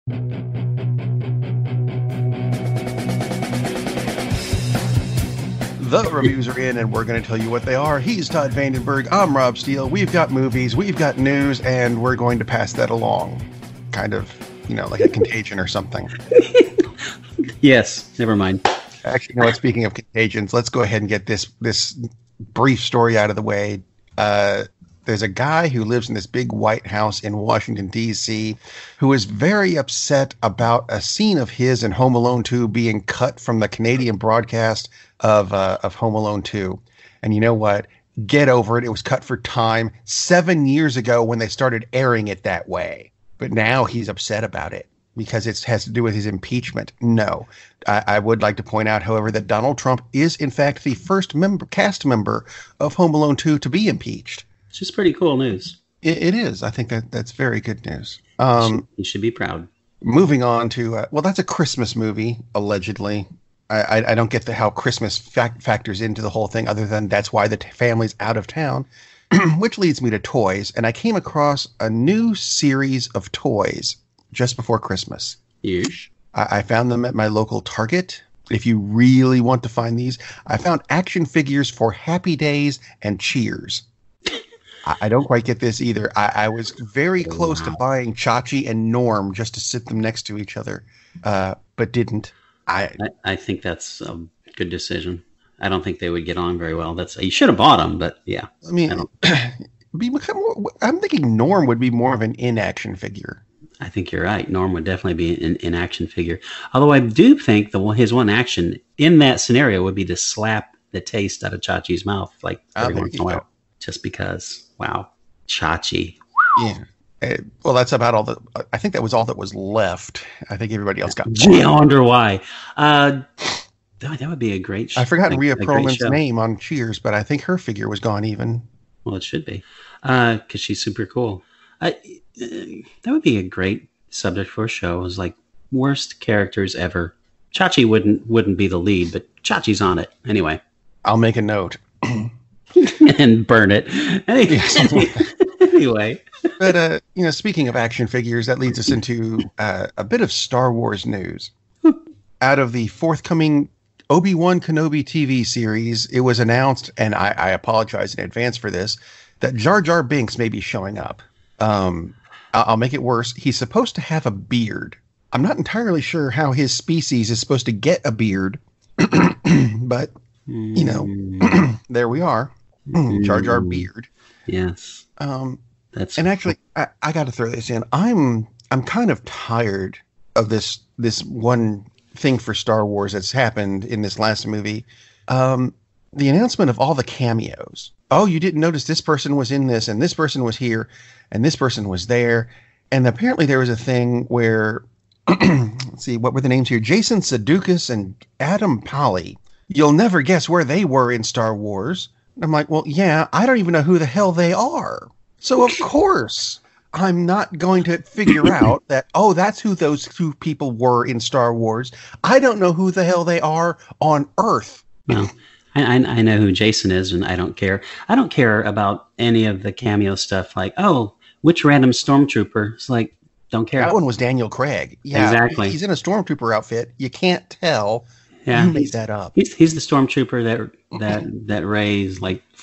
The reviews are in, and we're going to tell you what they are. He's Todd Vandenberg. I'm Rob Steele. We've got movies, we've got news, and we're going to pass that along. Kind of, like a contagion or something. Yes, never mind. Actually, speaking of contagions, let's go ahead and get this brief story out of the way. There's a guy who lives in this big White House in Washington, D.C., who is very upset about a scene of his in Home Alone 2 being cut from the Canadian broadcast of Home Alone 2. And you know what? Get over it. It was cut for time 7 years ago when they started airing it that way. But now he's upset about it because it has to do with his impeachment. No. I would like to point out, however, that Donald Trump is, in fact, the first cast member of Home Alone 2 to be impeached. It's just pretty cool news. It is. I think that's very good news. You should be proud. Moving on to, that's a Christmas movie, allegedly. I don't get how Christmas factors into the whole thing, other than that's why the family's out of town, which leads me to toys. And I came across a new series of toys just before Christmas. Yeesh. I found them at my local Target. If you really want to find these, I found action figures for Happy Days and Cheers. I don't quite get this either. I was very close to buying Chachi and Norm just to sit them next to each other, but didn't. I think that's a good decision. I don't think they would get on very well. You should have bought them, but yeah. I mean, I'm thinking Norm would be more of an in-action figure. I think you're right. Norm would definitely be an in-action figure. Although I do think his one action in that scenario would be to slap the taste out of Chachi's mouth, like every once in a while, just because. Wow, Chachi. Yeah. Well, that's about I think that was all that was left. I think everybody else got. Gee, I wonder why. That would be a great show. I forgot Rhea Perlman's name on Cheers, but I think her figure was gone even. Well, it should be, because she's super cool. That would be a great subject for a show. It was like worst characters ever. Chachi wouldn't be the lead, but Chachi's on it anyway. I'll make a note. And burn it. Anyway. But, speaking of action figures, that leads us into a bit of Star Wars news. Out of the forthcoming Obi-Wan Kenobi TV series, it was announced, and I apologize in advance for this, that Jar Jar Binks may be showing up. I'll make it worse. He's supposed to have a beard. I'm not entirely sure how his species is supposed to get a beard, but, there we are. Jar Jar beard. Yes. And actually, I got to throw this in. I'm kind of tired of this one thing for Star Wars that's happened in this last movie. The announcement of all the cameos. Oh, you didn't notice this person was in this, and this person was here, and this person was there. And apparently there was a thing where, let's see, what were the names here? Jason Sudeikis and Adam Pally. You'll never guess where they were in Star Wars. I'm like, well, yeah, I don't even know who the hell they are. So, of course, I'm not going to figure out that, that's who those two people were in Star Wars. I don't know who the hell they are on Earth. No, I know who Jason is, and I don't care. I don't care about any of the cameo stuff like, which random stormtrooper? It's like, don't care. That one was Daniel Craig. Yeah, exactly. He's in a stormtrooper outfit. You can't tell. Yeah, you made that up. He's the stormtrooper that Rey's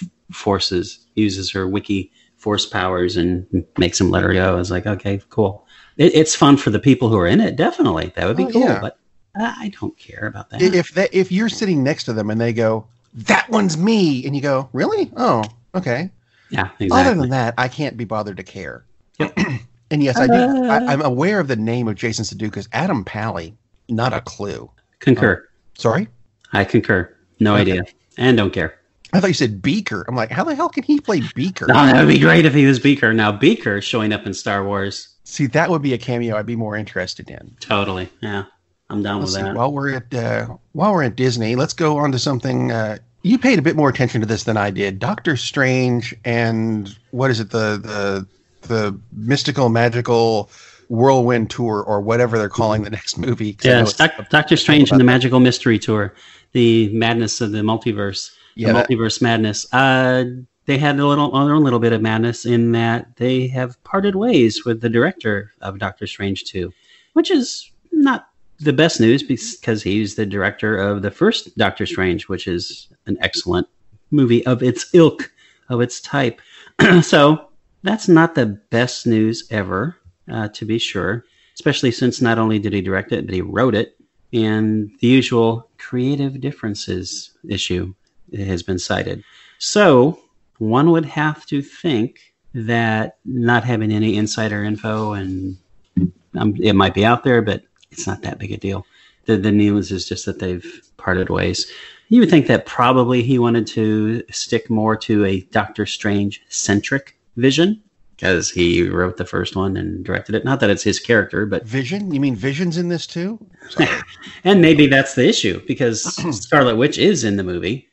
uses her wiki force powers and makes him let her go. I was like, okay, cool. It's fun for the people who are in it. Definitely, that would be cool. Yeah. But I don't care about that. If you're sitting next to them and they go, "That one's me," and you go, "Really? Oh, okay." Yeah, exactly. Other than that, I can't be bothered to care. Yep. And yes, I'm aware of the name of Jason Sudeikis. Adam Pally, not a clue. Concur. Sorry? I concur. No idea. And don't care. I thought you said Beaker. I'm like, how the hell can he play Beaker? No, that would be great if he was Beaker. Now, Beaker showing up in Star Wars. See, that would be a cameo I'd be more interested in. Totally. Yeah. I'm down with that. While we're at Disney, let's go on to something. You paid a bit more attention to this than I did. Doctor Strange and what is it? The mystical, magical whirlwind tour, or whatever they're calling the next movie. Yes, Doctor Strange and the Magical Mystery Tour, the madness of the multiverse, multiverse madness. They had their own little bit of madness in that they have parted ways with the director of Doctor Strange 2. which is not the best news because he's the director of the first Doctor Strange, which is an excellent movie of its ilk, of its type. So that's not the best news ever, to be sure, especially since not only did he direct it, but he wrote it. And the usual creative differences issue has been cited. So one would have to think that not having any insider info, and it might be out there, but it's not that big a deal. The news is just that they've parted ways. You would think that probably he wanted to stick more to a Doctor Strange-centric vision, because he wrote the first one and directed it. Not that it's his character, but... Vision? You mean Vision's in this too? And maybe that's the issue, because Scarlet Witch is in the movie,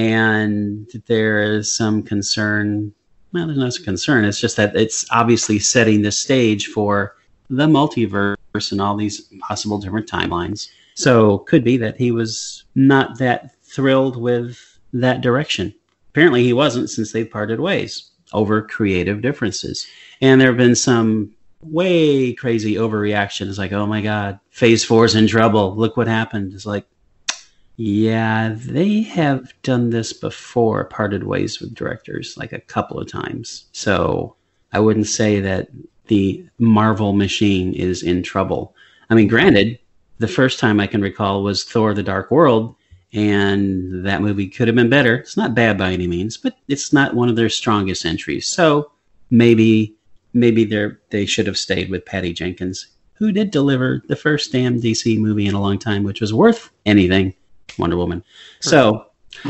and there is some concern... Well, there's no concern. It's just that it's obviously setting the stage for the multiverse and all these possible different timelines. So could be that he was not that thrilled with that direction. Apparently he wasn't, since they parted ways over creative differences. And there have been some way crazy overreaction. It's like, oh my God, Phase 4's in trouble. Look what happened. It's like, yeah, they have done this before, parted ways with directors like a couple of times. So I wouldn't say that the Marvel machine is in trouble. I mean, granted, the first time I can recall was Thor: The Dark World, and that movie could have been better. It's not bad by any means, but it's not one of their strongest entries. So maybe they should have stayed with Patty Jenkins, who did deliver the first damn DC movie in a long time, which was worth anything, Wonder Woman. So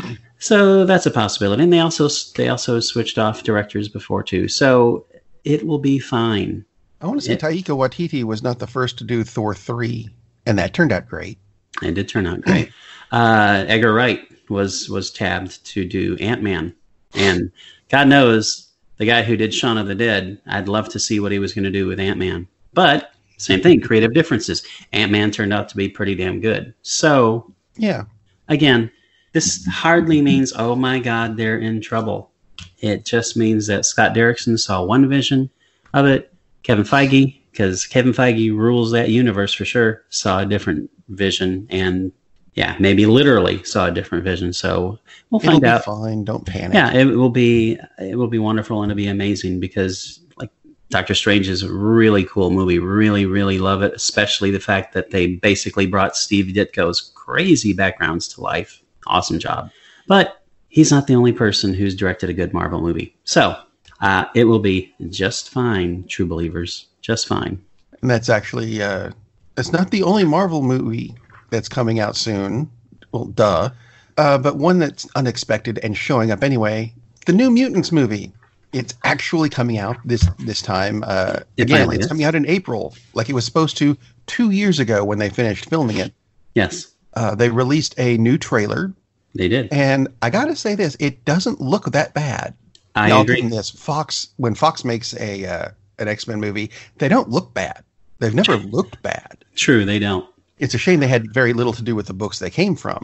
that's a possibility. And they also switched off directors before too. So it will be fine. I want to say Taika Waititi was not the first to do Thor 3, and that turned out great. It did turn out great. Edgar Wright was tabbed to do Ant-Man. And God knows, the guy who did Shaun of the Dead, I'd love to see what he was going to do with Ant-Man. But, same thing, creative differences. Ant-Man turned out to be pretty damn good. So, yeah. Again, this hardly means, oh my God, they're in trouble. It just means that Scott Derrickson saw one vision of it. Kevin Feige, because Kevin Feige rules that universe for sure, saw a different vision, and yeah, maybe literally saw a different vision. So we'll find out. It'll be fine. Don't panic. Yeah, it will be wonderful, and it'll be amazing, because like Doctor Strange is a really cool movie. Really, really love it, especially the fact that they basically brought Steve Ditko's crazy backgrounds to life. Awesome job. But he's not the only person who's directed a good Marvel movie. So it will be just fine, true believers. Just fine. And that's actually, it's not the only Marvel movie that's coming out soon. Well, duh. But one that's unexpected and showing up anyway. The New Mutants movie. It's actually coming out this time. Again, it's coming out in April, like it was supposed to 2 years ago when they finished filming it. Yes. They released a new trailer. They did. And I got to say this, it doesn't look that bad. I agree. When Fox makes an X-Men movie, they don't look bad. They've never looked bad. True, they don't. It's a shame they had very little to do with the books they came from.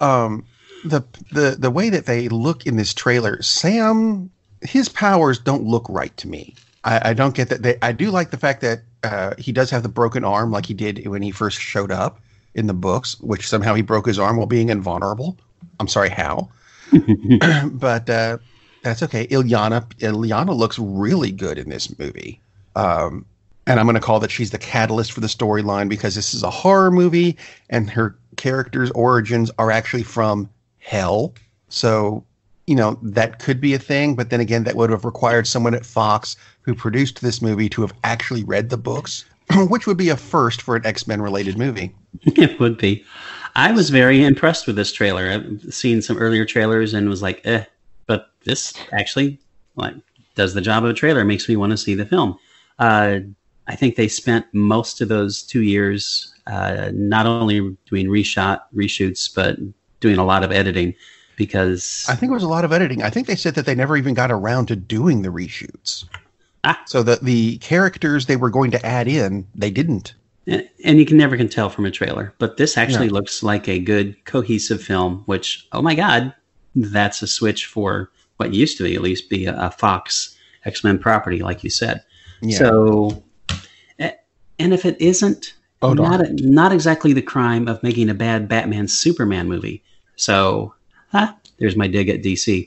The way that they look in this trailer, Sam, his powers don't look right to me. I don't get that. I do like the fact that he does have the broken arm like he did when he first showed up in the books, which somehow he broke his arm while being invulnerable. I'm sorry, how? But that's okay. Ilyana looks really good in this movie. And I'm going to call that she's the catalyst for the storyline, because this is a horror movie and her character's origins are actually from hell. So, that could be a thing. But then again, that would have required someone at Fox who produced this movie to have actually read the books, which would be a first for an X-Men related movie. It would be. I was very impressed with this trailer. I've seen some earlier trailers and was like, but this actually does the job of a trailer. It makes me want to see the film. I think they spent most of those 2 years not only doing reshoots, but doing a lot of editing, because... I think it was a lot of editing. I think they said that they never even got around to doing the reshoots. So that the characters they were going to add in, they didn't. And you never can tell from a trailer. But this actually looks like a good, cohesive film, which, oh my God, that's a switch for what used to at least be a Fox X-Men property, like you said. Yeah. So, and if it isn't, Oh, darn. not exactly the crime of making a bad Batman Superman movie. So, there's my dig at DC.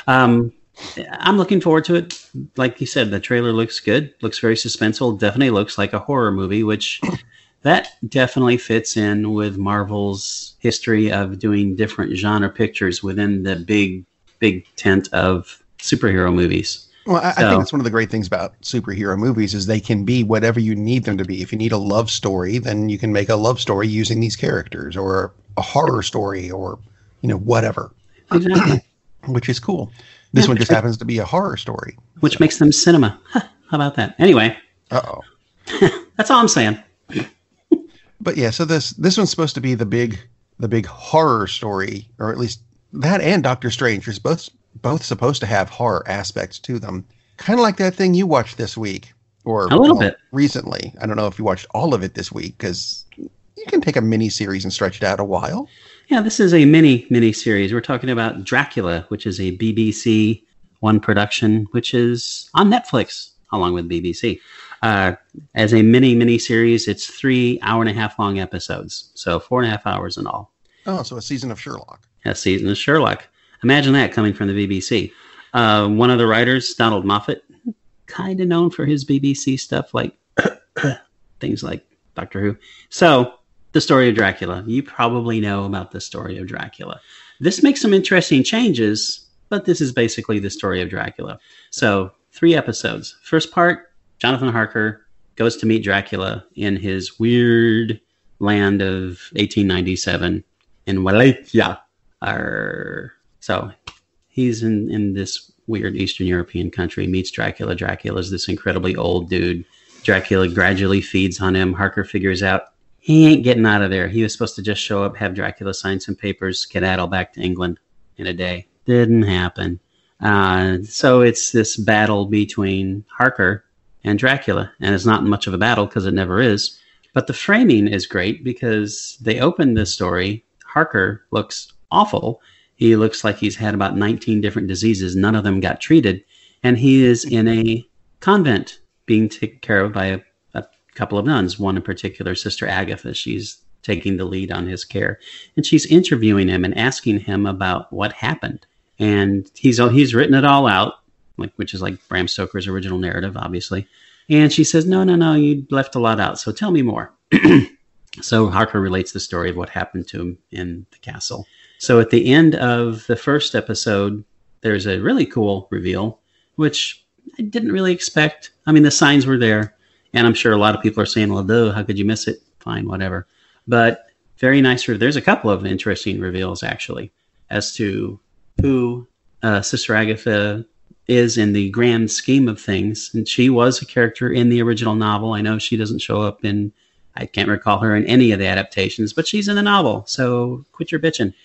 I'm looking forward to it. Like you said, the trailer looks good. Looks very suspenseful. Definitely looks like a horror movie, which that definitely fits in with Marvel's history of doing different genre pictures within the big tent of superhero movies. Well, I think that's one of the great things about superhero movies is they can be whatever you need them to be. If you need a love story, then you can make a love story using these characters, or a horror story, or whatever. Exactly. Which is cool. This one just happens to be a horror story, which makes them cinema. How about that? Anyway. Uh-oh. That's all I'm saying. But yeah, so this one's supposed to be the big horror story, or at least that and Doctor Strange is both supposed to have horror aspects to them. Kind of like that thing you watched this week, or a little bit recently. I don't know if you watched all of it this week, because you can take a mini series and stretch it out a while. Yeah, this is a mini series. We're talking about Dracula, which is a BBC One production, which is on Netflix along with BBC. As a mini series, it's 3 hour-and-a-half long episodes, so 4.5 hours in all. Oh, so a season of Sherlock. A season of Sherlock. Imagine that coming from the BBC. One of the writers, Donald Moffat, kind of known for his BBC stuff, like things like Doctor Who. So, the story of Dracula. You probably know about the story of Dracula. This makes some interesting changes, but this is basically the story of Dracula. So, 3 episodes. First part, Jonathan Harker goes to meet Dracula in his weird land of 1897 in Wallachia. So, he's in this weird Eastern European country, meets Dracula. Dracula's this incredibly old dude. Dracula gradually feeds on him. Harker figures out he ain't getting out of there. He was supposed to just show up, have Dracula sign some papers, skedaddle back to England in a day. Didn't happen. So it's this battle between Harker and Dracula. And it's not much of a battle because it never is. But the framing is great because they open this story. Harker looks awful. He looks like he's had about 19 different diseases. None of them got treated. And he is in a convent being taken care of by a couple of nuns, one in particular, Sister Agatha. She's taking the lead on his care. And she's interviewing him and asking him about what happened. And he's written it all out, which is like Bram Stoker's original narrative, obviously. And she says, no, you left a lot out, so tell me more. So Harker relates the story of what happened to him in the castle. So at the end of the first episode, there's a really cool reveal, which I didn't really expect. I mean, the signs were there. And I'm sure a lot of people are saying, well, duh, how could you miss it? Fine, whatever. But very nice. There's a couple of interesting reveals, actually, as to who Sister Agatha is in the grand scheme of things. And she was a character in the original novel. I know she doesn't show up I can't recall her in any of the adaptations, but she's in the novel. So quit your bitching.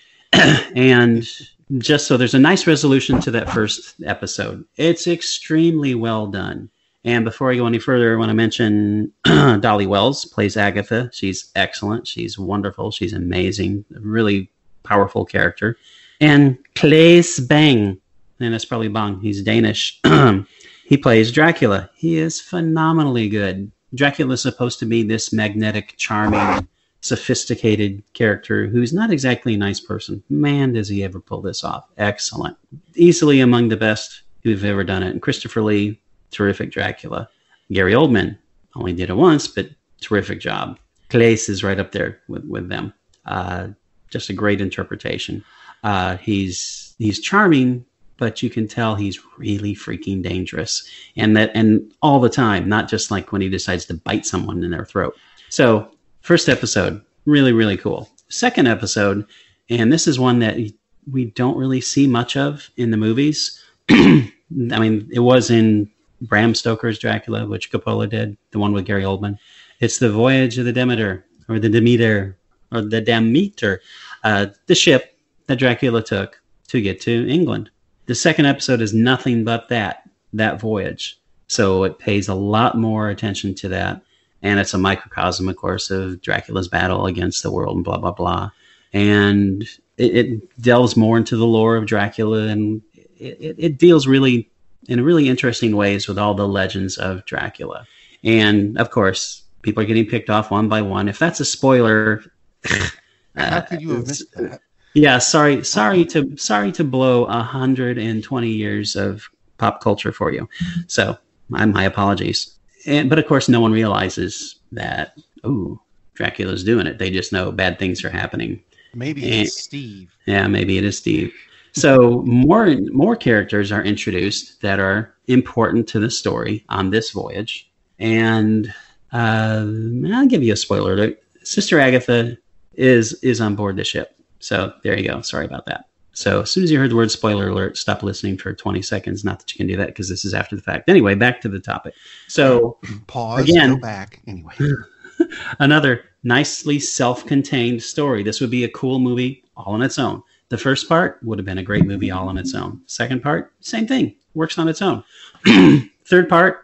And just so there's a nice resolution to that first episode. It's extremely well done. And before I go any further, I want to mention Dolly Wells plays Agatha. She's excellent. She's wonderful. She's amazing. A really powerful character. And Claes Bang, and that's probably Bang, he's Danish. He plays Dracula. He is phenomenally good. Dracula is supposed to be this magnetic, charming, sophisticated character who's not exactly a nice person. Man, does he ever pull this off. Excellent. Easily among the best who've ever done it. And Christopher Lee, terrific Dracula. Gary Oldman only did it once, but terrific job. Claes is right up there with them. Just a great interpretation. He's charming, but you can tell he's really freaking dangerous, and all the time, not just like when he decides to bite someone in their throat. So, first episode, really, really cool. Second episode, and this is one that we don't really see much of in the movies. I mean, it was in Bram Stoker's Dracula, which Coppola did, the one with Gary Oldman. It's the Voyage of the Demeter, or the Demeter, the ship that Dracula took to get to England. The second episode is nothing but that voyage. So it pays a lot more attention to that. And it's a microcosm, of course, of Dracula's battle against the world and blah, blah, blah. And it delves more into the lore of Dracula, and it deals really in really interesting ways with all the legends of Dracula. And, of course, People are getting picked off one by one. If that's a spoiler, how could you have missed that? Yeah, sorry to blow 120 years of pop culture for you. So my apologies. But of course, no one realizes that, Dracula's doing it. They just know bad things are happening. Maybe it's Steve. Yeah, maybe it is Steve. So more characters are introduced that are important to the story on this voyage. And I'll give you a spoiler alert. Sister Agatha is on board the ship. So there you go. Sorry about that. So as soon as you heard the word spoiler alert, stop listening for 20 seconds. Not that you can do that because this is after the fact. Anyway, back to the topic. So pause, again, go back. Anyway. Another nicely self-contained story. This would be a cool movie all on its own. The first part would have been a great movie all on its own. Second part, same thing. Works on its own. Third part,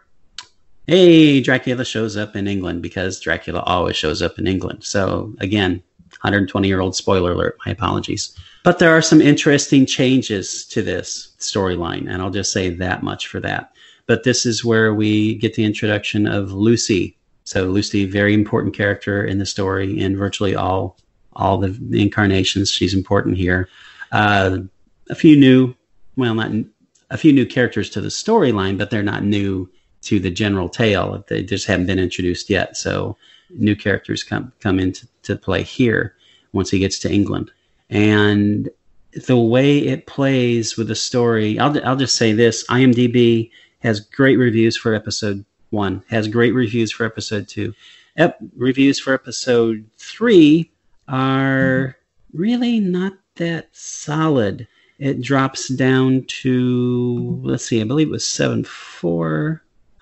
hey, Dracula shows up in England because Dracula always shows up in England. So again, 120-year-old spoiler alert. My apologies. But there are some interesting changes to this storyline, and I'll just say that much for that. But this is where we get the introduction of Lucy. So Lucy, very important character in the story in virtually all the incarnations. She's important here. A few new characters to the storyline, but they're not new to the general tale. They just haven't been introduced yet. So new characters come into play here once he gets to England. And the way it plays with the story, I'll just say this: IMDb has great reviews for episode 1, has great reviews for episode 2. Reviews for episode 3 are really not that solid. It drops down to, let's see, I believe it was 7.4.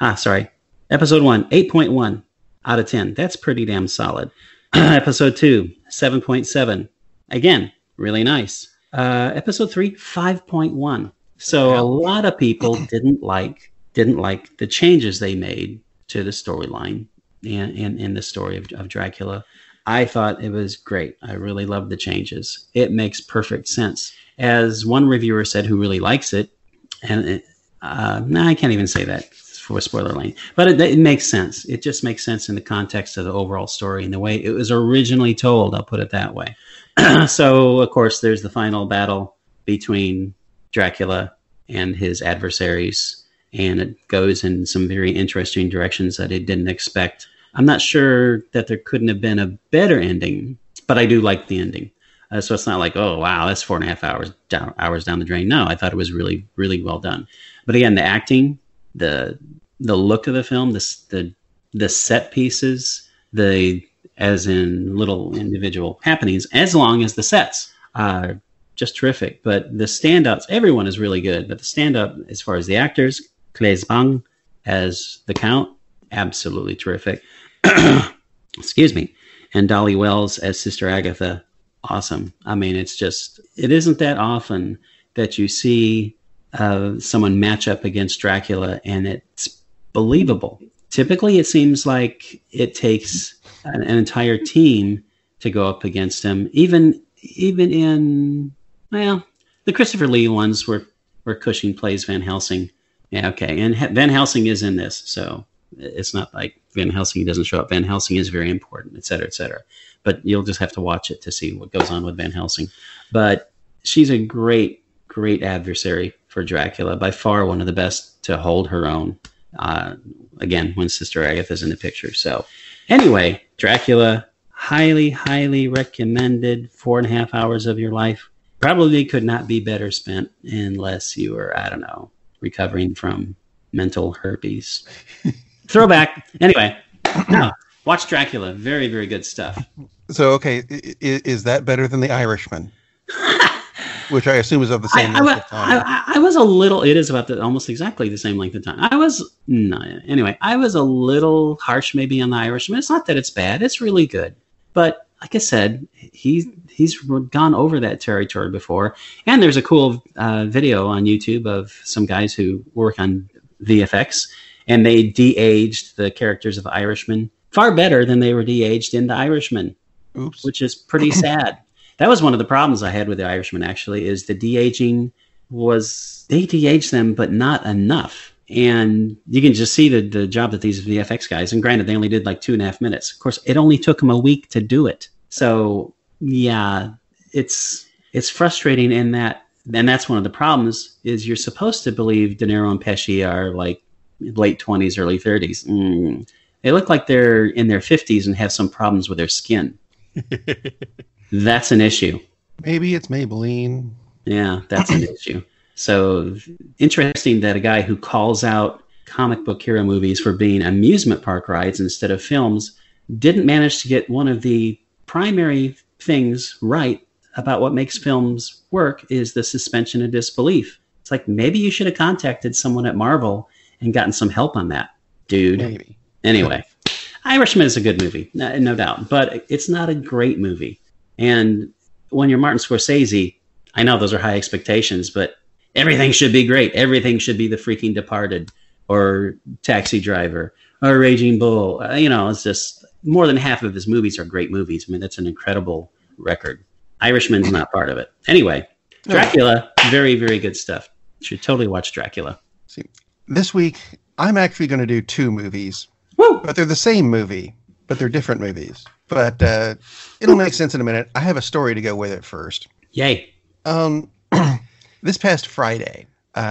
Episode 1, 8.1 out of 10. That's pretty damn solid. Episode 2, 7.7. Again, really nice. Episode 3, 5.1. So a lot of people didn't like the changes they made to the storyline in the story of Dracula. I thought it was great. I really loved the changes. It makes perfect sense. As one reviewer said who really likes it, and I can't even say that for spoiler lane, but it makes sense. It just makes sense in the context of the overall story and the way it was originally told. I'll put it that way. So, of course, there's the final battle between Dracula and his adversaries, and it goes in some very interesting directions that I didn't expect. I'm not sure that there couldn't have been a better ending, but I do like the ending. So it's not like, oh, wow, that's 4.5 hours down the drain. No, I thought it was really, really well done. But again, the acting, the look of the film, the set pieces, as in little individual happenings, as long as the sets are just terrific. But the standouts, everyone is really good. But the standout as far as the actors, Claes Bang as the Count, absolutely terrific. Excuse me. And Dolly Wells as Sister Agatha, awesome. I mean, it isn't that often that you see someone match up against Dracula and it's believable. Typically, it seems like it takes an entire team to go up against him. Even in, well, the Christopher Lee ones where Cushing plays Van Helsing. Yeah, okay. And Van Helsing is in this, so it's not like Van Helsing doesn't show up. Van Helsing is very important, et cetera, et cetera. But you'll just have to watch it to see what goes on with Van Helsing. But she's a great, great adversary for Dracula. By far one of the best to hold her own. Again, when Sister Agatha's in the picture. So anyway, Dracula, highly, highly recommended. 4.5 hours of your life. Probably could not be better spent unless you were, I don't know, recovering from mental herpes. Throwback. Anyway, no, watch Dracula. Very, very good stuff. So, okay, is that better than The Irishman? Which I assume is of the same length of time. I was a little, it is about almost exactly the same length of time. I was a little harsh maybe on The Irishman. It's not that it's bad. It's really good. But like I said, he's gone over that territory before. And there's a cool video on YouTube of some guys who work on VFX, and they de-aged the characters of Irishman far better than they were de-aged in The Irishman. Oops. Which is pretty sad. That was one of the problems I had with The Irishman, actually, is the de-aging they de-aged them, but not enough. And you can just see the job that these VFX guys, and granted, they only did like 2.5 minutes. Of course, it only took them a week to do it. So yeah, it's frustrating in that, and that's one of the problems, is you're supposed to believe De Niro and Pesci are like late 20s, early 30s. They look like they're in their 50s and have some problems with their skin. That's an issue. Maybe it's Maybelline. Yeah, that's an issue. So interesting that a guy who calls out comic book hero movies for being amusement park rides instead of films didn't manage to get one of the primary things right about what makes films work, is the suspension of disbelief. It's like, maybe you should have contacted someone at Marvel and gotten some help on that, dude. Maybe. Anyway, Irishman is a good movie, no doubt, but it's not a great movie. And when you're Martin Scorsese, I know those are high expectations, but everything should be great. Everything should be The freaking Departed or Taxi Driver or Raging Bull. It's just more than half of his movies are great movies. I mean, that's an incredible record. Irishman's not part of it. Anyway, Dracula, very, very good stuff. You should totally watch Dracula. See, this week, I'm actually going to do 2 movies. Woo! But they're the same movie, but they're different movies. But it'll make sense in a minute. I have a story to go with it first. Yay. This past Friday,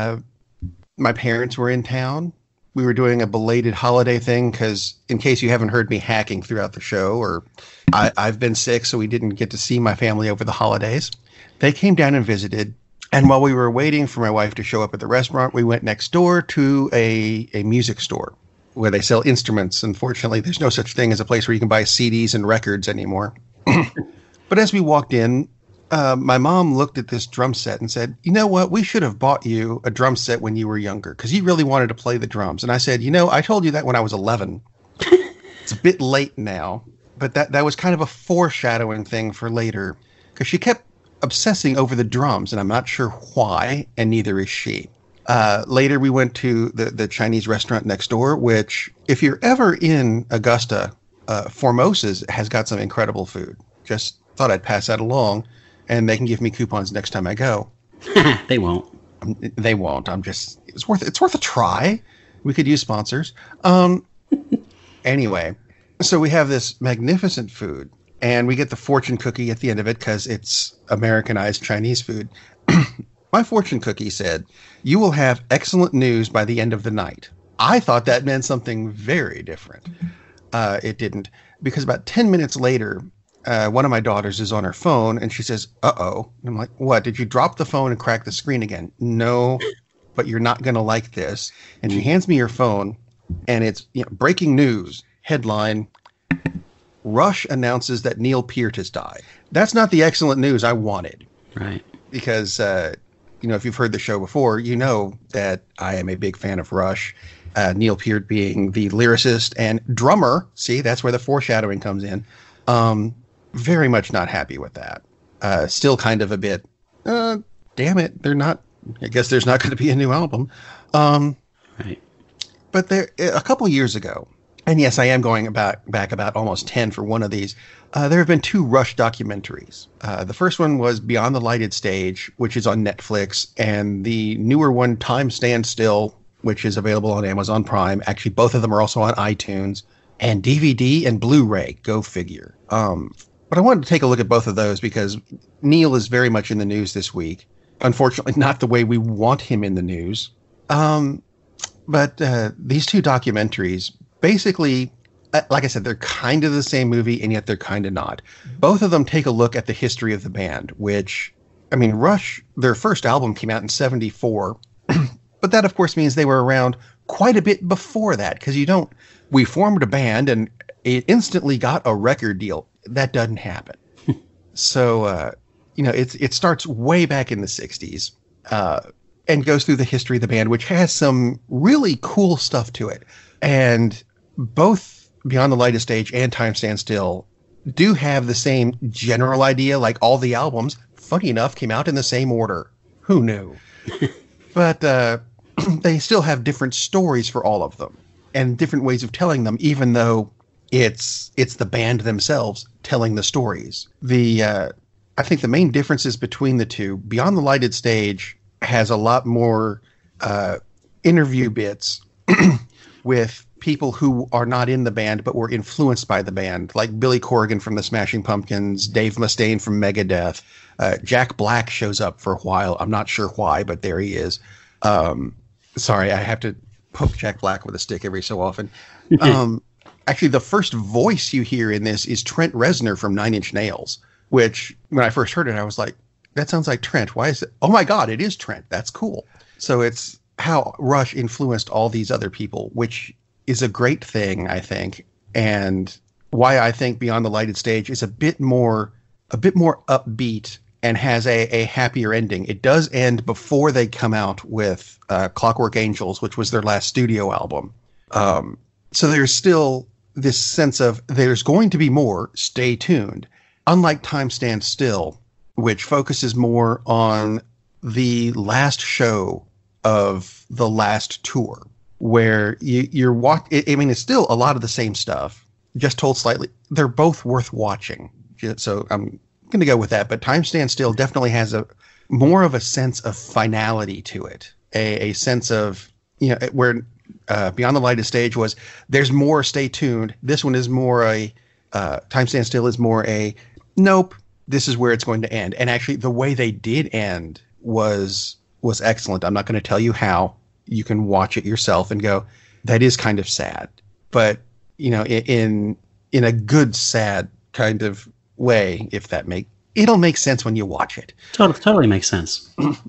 my parents were in town. We were doing a belated holiday thing because, in case you haven't heard me hacking throughout the show, or I've been sick, so we didn't get to see my family over the holidays. They came down and visited. And while we were waiting for my wife to show up at the restaurant, we went next door to a music store where they sell instruments. Unfortunately, there's no such thing as a place where you can buy CDs and records anymore. But as we walked in, my mom looked at this drum set and said, "You know what? We should have bought you a drum set when you were younger because you really wanted to play the drums." And I said, I told you that when I was 11. It's a bit late now, but that was kind of a foreshadowing thing for later because she kept obsessing over the drums, and I'm not sure why, and neither is she. Later, we went to the Chinese restaurant next door, which, if you're ever in Augusta, Formosa's has got some incredible food. Just thought I'd pass that along, and they can give me coupons next time I go. They won't. They won't. It's worth a try. We could use sponsors. Anyway, so we have this magnificent food, and we get the fortune cookie at the end of it because it's Americanized Chinese food. My fortune cookie said, "You will have excellent news by the end of the night." I thought that meant something very different. It didn't, because about 10 minutes later, one of my daughters is on her phone and she says, "Uh-oh." And I'm like, "What? Did you drop the phone and crack the screen again?" "No, but you're not going to like this." And she hands me her phone, and it's breaking news headline: Rush announces that Neil Peart has died. That's not the excellent news I wanted. Right. Because, if you've heard the show before, you know that I am a big fan of Rush. Neil Peart being the lyricist and drummer. See, that's where the foreshadowing comes in. Very much not happy with that. Still kind of a bit, damn it, I guess there's not going to be a new album. Right. But a couple years ago, and yes, I am going back about almost 10 for one of these, there have been 2 Rush documentaries. The first one was Beyond the Lighted Stage, which is on Netflix, and the newer one, Time Stands Still, which is available on Amazon Prime. Actually, both of them are also on iTunes, and DVD and Blu-ray. Go figure. But I wanted to take a look at both of those because Neil is very much in the news this week. Unfortunately, not the way we want him in the news. But these 2 documentaries, basically, like I said, they're kind of the same movie, and yet they're kind of not. Both of them take a look at the history of the band, which, Rush, their first album came out in 1974. But that, of course, means they were around quite a bit before that, because we formed a band and it instantly got a record deal. That doesn't happen. So, it starts way back in the 60s and goes through the history of the band, which has some really cool stuff to it. And both Beyond the Lighted Stage and Time Stands Still do have the same general idea, like all the albums, funny enough, came out in the same order. Who knew? But they still have different stories for all of them and different ways of telling them, even though it's the band themselves telling the stories. I think the main differences between the 2, Beyond the Lighted Stage has a lot more interview bits with people who are not in the band but were influenced by the band, like Billy Corgan from the Smashing Pumpkins, Dave Mustaine from Megadeth. Jack Black shows up for a while. I'm not sure why, but there he is. Sorry, I have to poke Jack Black with a stick every so often. Actually, the first voice you hear in this is Trent Reznor from Nine Inch Nails, which when I first heard it, I was like, that sounds like Trent. Why is it? Oh my God, it is Trent. That's cool. So it's how Rush influenced all these other people, which is a great thing, I think. And why I think Beyond the Lighted Stage is a bit more upbeat and has a happier ending. It does end before they come out with Clockwork Angels, which was their last studio album. So there's still this sense of there's going to be more, stay tuned. Unlike Time Stands Still, which focuses more on the last show of the last tour, where you're I mean, it's still a lot of the same stuff, just told slightly. They're both worth watching. So I'm going to go with that. But Time Stands Still definitely has a more of a sense of finality to it, a sense of, where Beyond the Lighted Stage was, there's more, stay tuned. This one is more Time Stands Still is more nope, this is where it's going to end. And actually, the way they did end was excellent. I'm not going to tell you how. You can watch it yourself and go, that is kind of sad. But, in a good, sad kind of way, if that it'll make sense when you watch it. Totally makes sense.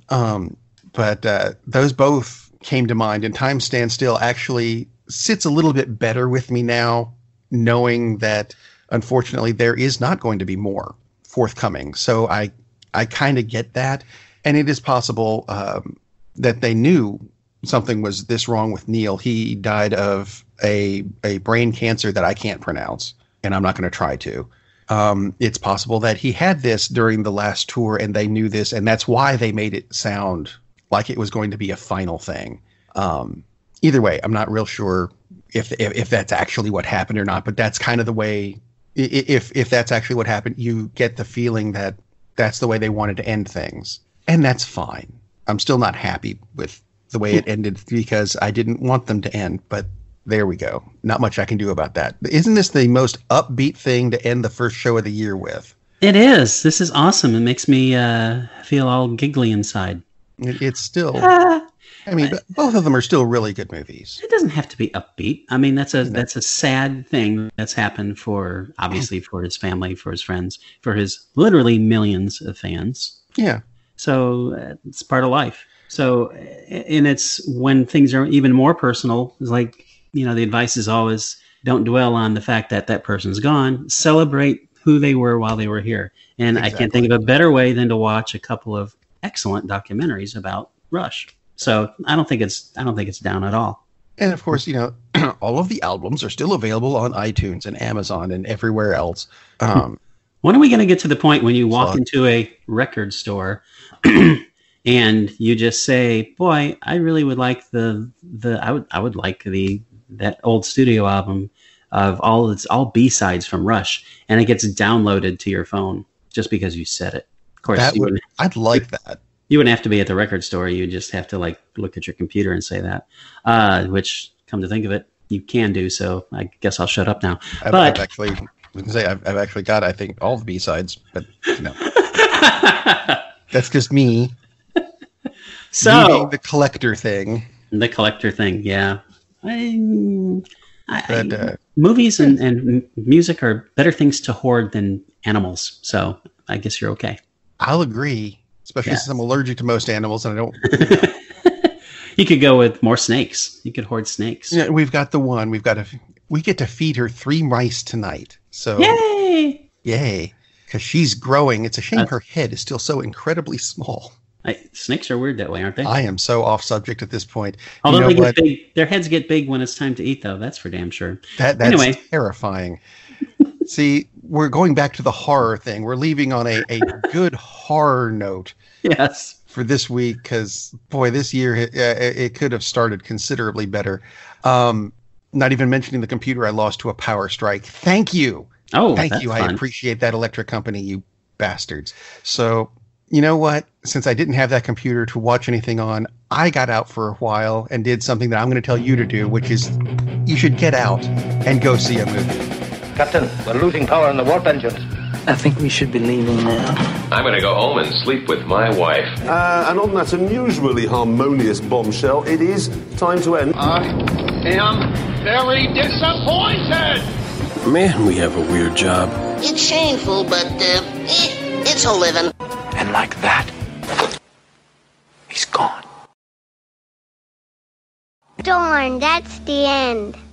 But those both came to mind, and Time Stands Still actually sits a little bit better with me now, knowing that unfortunately there is not going to be more forthcoming. So I kind of get that. And it is possible that they knew something was this wrong with Neil. He died of a brain cancer that I can't pronounce, and I'm not going to try to. It's possible that he had this during the last tour and they knew this, and that's why they made it sound like it was going to be a final thing. Either way, I'm not real sure if that's actually what happened or not, but that's kind of the way, if that's actually what happened, you get the feeling that that's the way they wanted to end things. And that's fine. I'm still not happy with the way it ended because I didn't want them to end, but there we go. Not much I can do about that. Isn't this the most upbeat thing to end the first show of the year with? It is. This is awesome. It makes me feel all giggly inside. It's still... I mean, both of them are still really good movies. It doesn't have to be upbeat. I mean, that's a sad thing that's happened obviously for his family, for his friends, for his literally millions of fans. Yeah. So it's part of life. So, and it's when things are even more personal, it's like, the advice is always don't dwell on the fact that that person's gone. Celebrate who they were while they were here. And exactly. I can't think of a better way than to watch a couple of excellent documentaries about Rush. So I don't think it's down at all. And of course, all of the albums are still available on iTunes and Amazon and everywhere else. When are we going to get to the point when you walk into a record store and you just say, "Boy, I really would like I would like that old studio album of all B-sides from Rush," and it gets downloaded to your phone just because you said it. Of course, I'd like that. You wouldn't have to be at the record store. You just have to look at your computer and say that, which, come to think of it, you can do. So I guess I'll shut up now. I've actually got, I think, all the B-sides, but that's just me. So the collector thing. The collector thing, yeah. Movies and music are better things to hoard than animals. So I guess you're okay. I'll agree. Especially since I'm allergic to most animals and I don't. You could go with more snakes. You could hoard snakes. Yeah, we've got the one. We get to feed her 3 mice tonight. So yay! Because she's growing. It's a shame her head is still so incredibly small. Snakes are weird that way, aren't they? I am so off subject at this point. Although they get big, their heads get big when it's time to eat, though. That's for damn sure. That's terrifying. See, we're going back to the horror thing. We're leaving on a good horror note. Yes. For this week, because, boy, this year it could have started considerably better. Not even mentioning the computer I lost to a power strike. Thank you. Oh, thank you. Fun. I appreciate that, electric company, you bastards. So, you know what? Since I didn't have that computer to watch anything on, I got out for a while and did something that I'm going to tell you to do, which is you should get out and go see a movie. Captain, we're losing power in the warp engines. I think we should be leaving now. I'm going to go home and sleep with my wife. And on that unusually harmonious bombshell, it is time to end. I am very disappointed! Man, we have a weird job. It's shameful, but, it's a living. And like that, he's gone. Darn, that's the end.